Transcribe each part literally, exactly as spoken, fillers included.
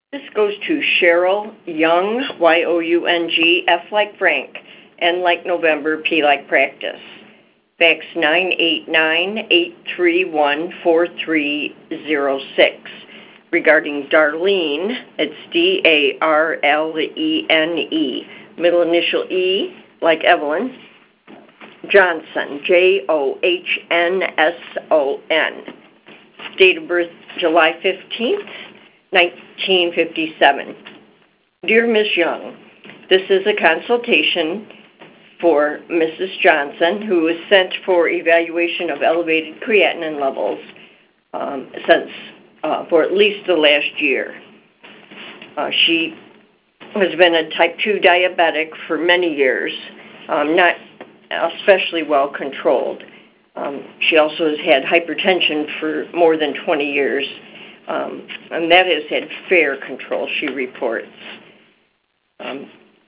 This goes to Cheryl Young, Y O U N G, F like Frank, N like November, P like Practice. Fax nine eight nine, eight three one, four three zero six. Regarding Darlene, it's D A R L E N E. Middle initial E, like Evelyn. Johnson, J O H N S O N. Date of birth, July fifteenth, nineteen fifty-seven. Dear Miz Young, this is a consultation for Missus Johnson, who was sent for evaluation of elevated creatinine levels um, since uh, for at least the last year. Uh, she has been a type two diabetic for many years, um, not especially well controlled. Um, she also has had hypertension for more than twenty years, um, and that has had fair control, she reports. Um,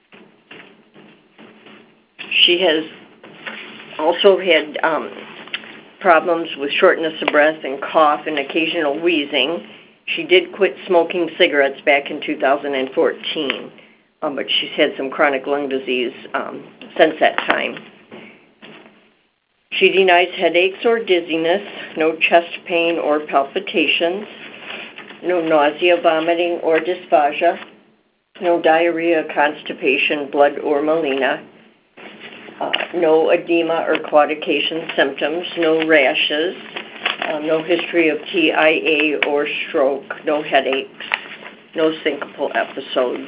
she has also had um, problems with shortness of breath and cough and occasional wheezing. She did quit smoking cigarettes back in two thousand fourteen, um, but she's had some chronic lung disease um, since that time. She denies headaches or dizziness, no chest pain or palpitations, no nausea, vomiting, or dysphagia, no diarrhea, constipation, blood, or melena, uh, no edema or claudication symptoms, no rashes, uh, no history of T I A or stroke, no headaches, no syncopal episodes.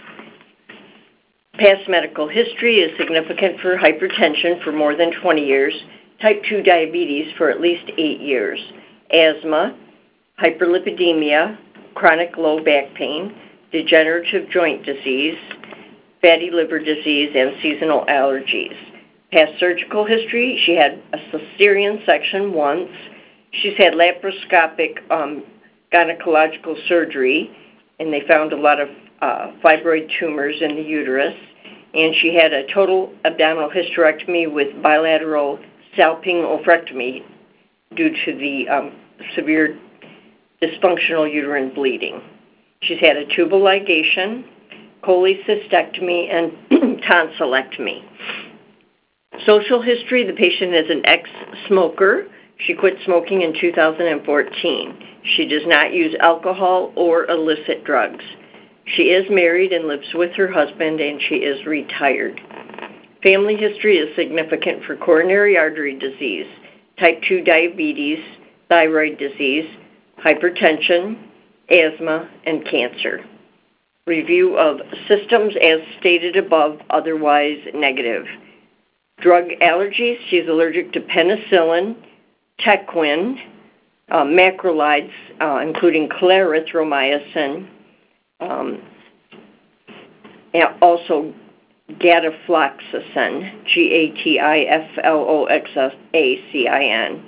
Past medical history is significant for hypertension for more than twenty years, type two diabetes for at least eight years, asthma, hyperlipidemia, chronic low back pain, degenerative joint disease, fatty liver disease, and seasonal allergies. Past surgical history, she had a cesarean section once. She's had laparoscopic um, gynecological surgery, and they found a lot of uh, fibroid tumors in the uterus. And she had a total abdominal hysterectomy with bilateral salpingoophorectomy due to the um, severe dysfunctional uterine bleeding. She's had a tubal ligation, cholecystectomy, and tonsillectomy. Social history, the patient is an ex-smoker. She quit smoking in two thousand fourteen. She does not use alcohol or illicit drugs. She is married and lives with her husband, and she is retired. Family history is significant for coronary artery disease, type two diabetes, thyroid disease, hypertension, asthma, and cancer. Review of systems as stated above, otherwise negative. Drug allergies, she's allergic to penicillin, Tequin, uh, macrolides, uh, including clarithromycin, um, and also gatafloxacin, G A T I F L O X A C I N.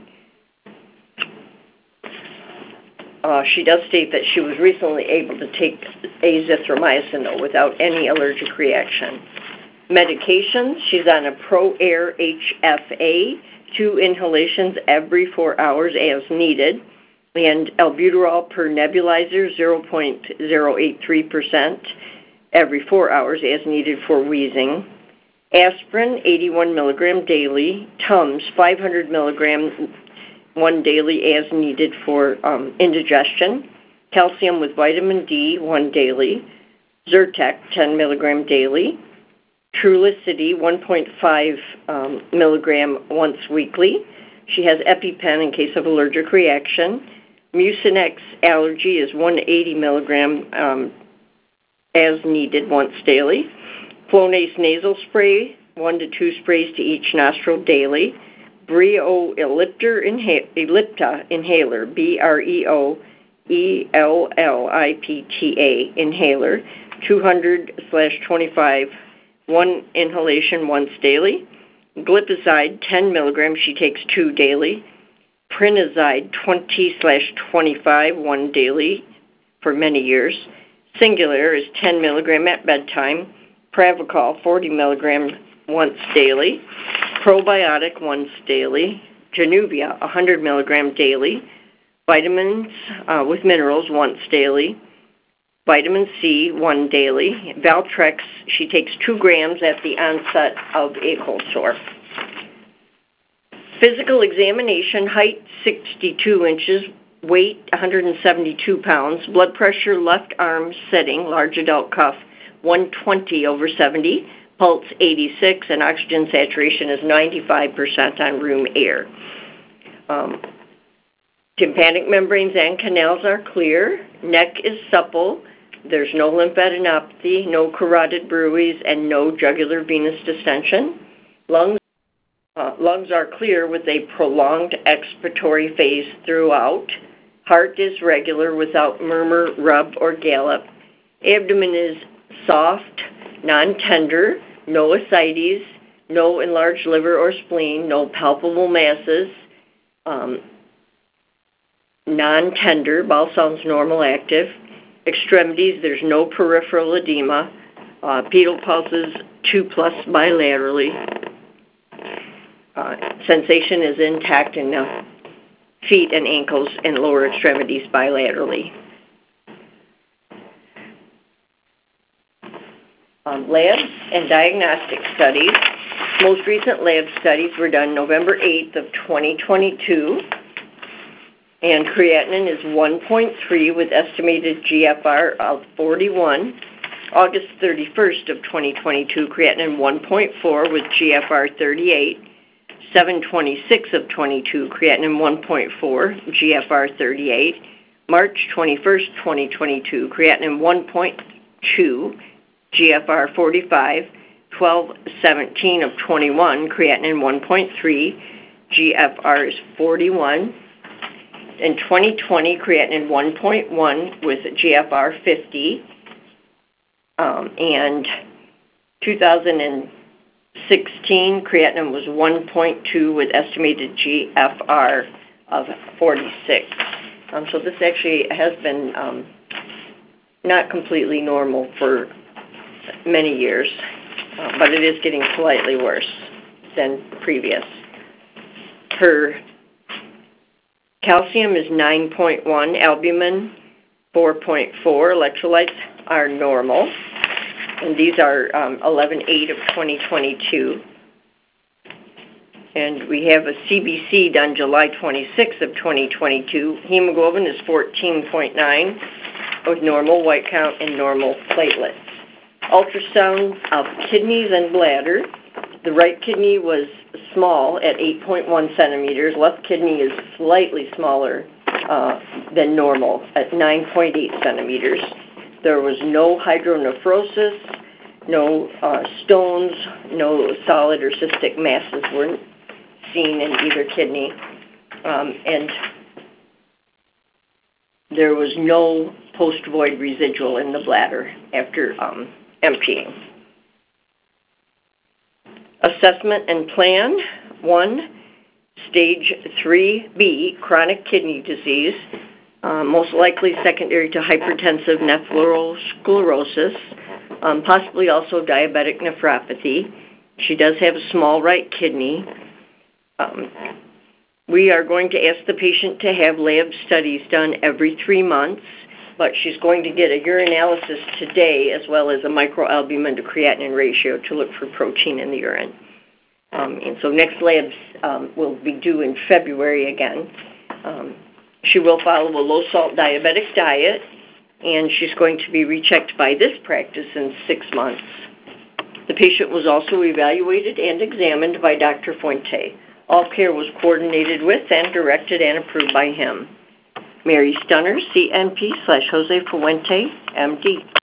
Uh, she does state that she was recently able to take azithromycin, though, without any allergic reaction. Medications, she's on a ProAir H F A, two inhalations every four hours as needed, and albuterol per nebulizer, zero point zero eight three percent every four hours as needed for wheezing. Aspirin, eighty-one milligram daily. Tums, five hundred milligram one daily as needed for um, indigestion. Calcium with vitamin D, one daily. Zyrtec, ten milligram daily. Trulicity, one point five um, milligram once weekly. She has EpiPen in case of allergic reaction. Mucinex allergy is one hundred eighty milligram um, as needed once daily. Flonase nasal spray, one to two sprays to each nostril daily. Breo Ellipta, inha- Ellipta inhaler, B R E O E L L I P T A inhaler, two hundred slash twenty-five, one inhalation once daily. Glipizide, ten milligrams, she takes two daily. Prinazide, twenty slash twenty-five, one daily for many years. Singular is ten milligram at bedtime. Pravachol, forty milligram once daily. Probiotic once daily. Januvia, one hundred milligram daily. Vitamins uh, with minerals once daily. Vitamin C, one daily. Valtrex, she takes two grams at the onset of a cold sore. Physical examination, height sixty-two inches, weight one hundred seventy-two pounds, blood pressure left arm sitting, large adult cuff one twenty over seventy, pulse eighty-six, and oxygen saturation is ninety-five percent on room air. Um, tympanic membranes and canals are clear, neck is supple, there's no lymphadenopathy, no carotid bruits, and no jugular venous distension. Lungs Uh, lungs are clear with a prolonged expiratory phase throughout. Heart is regular without murmur, rub, or gallop. Abdomen is soft, non-tender, no ascites, no enlarged liver or spleen, no palpable masses, um, non-tender, bowel sounds normal, active. Extremities, there's no peripheral edema. Uh, pedal pulses two plus bilaterally. Uh, sensation is intact in the feet and ankles and lower extremities bilaterally. Um, labs and diagnostic studies. Most recent lab studies were done November eighth of twenty twenty-two, and creatinine is one point three with estimated G F R of forty-one. August thirty-first of twenty twenty-two, creatinine one point four with G F R thirty-eight. seven twenty-six of twenty-two, creatinine one point four, G F R thirty-eight. March twenty-first, twenty twenty-two, creatinine one point two, G F R forty-five. twelve seventeen of twenty-one, creatinine one point three, G F R is forty-one. In twenty twenty, creatinine one point one with G F R fifty. Um, and two thousand sixteen, creatinine was one point two with estimated G F R of forty-six. Um, so this actually has been um, not completely normal for many years, uh, but it is getting slightly worse than previous. Her calcium is nine point one, albumin four point four, electrolytes are normal. And these are um, eleven eight of twenty twenty-two. And we have a C B C done July twenty-sixth of twenty twenty-two. Hemoglobin is fourteen point nine with normal white count and normal platelets. Ultrasound of kidneys and bladder. The right kidney was small at eight point one centimeters. Left kidney is slightly smaller uh, than normal at nine point eight centimeters. There was no hydronephrosis, no uh, stones, no solid or cystic masses were seen in either kidney, um, and there was no post-void residual in the bladder after um, emptying. Assessment and plan. One, stage three B, chronic kidney disease. Uh, most likely secondary to hypertensive nephrosclerosis, um, possibly also diabetic nephropathy. She does have a small right kidney. Um, we are going to ask the patient to have lab studies done every three months, but she's going to get a urinalysis today as well as a microalbumin to creatinine ratio to look for protein in the urine. Um, and so next labs um, will be due in February again. Um, She will follow a low-salt diabetic diet, and she's going to be rechecked by this practice in six months. The patient was also evaluated and examined by Doctor Fuente. All care was coordinated with and directed and approved by him. Mary Stunner, C N P slash Jose Fuente, M D.